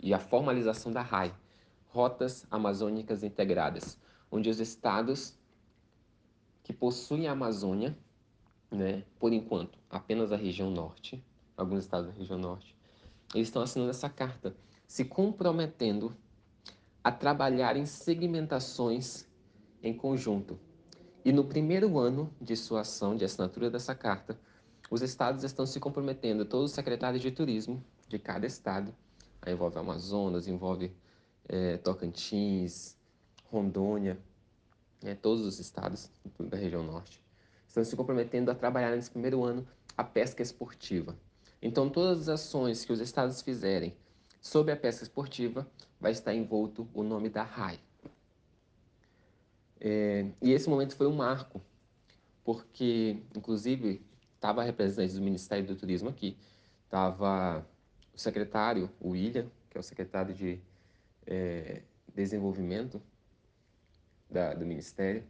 e a formalização da RAI, Rotas Amazônicas Integradas, onde os estados que possuem a Amazônia, né, por enquanto, apenas a região norte, alguns estados da região norte, eles estão assinando essa carta, se comprometendo a trabalhar em segmentações em conjunto. E no primeiro ano de sua ação, de assinatura dessa carta, os estados estão se comprometendo, todos os secretários de turismo de cada estado, aí envolve Amazonas, envolve Tocantins, Rondônia, todos os estados da região norte, estão se comprometendo a trabalhar nesse primeiro ano a pesca esportiva. Então, todas as ações que os estados fizerem sobre a pesca esportiva vai estar envolto o nome da RAI. E esse momento foi um marco, porque, inclusive, estava representante do Ministério do Turismo aqui, estava o secretário, o William, que é o secretário de Desenvolvimento do Ministério,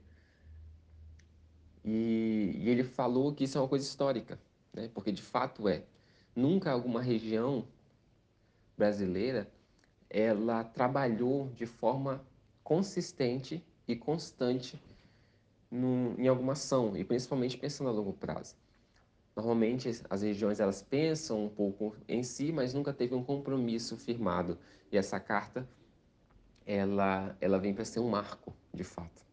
e ele falou que isso é uma coisa histórica, né? Porque de fato é. Nunca alguma região brasileira ela trabalhou de forma consistente e constante em alguma ação, e principalmente pensando a longo prazo. Normalmente as regiões elas pensam um pouco em si, mas nunca teve um compromisso firmado. E essa carta ela vem para ser um marco, de fato.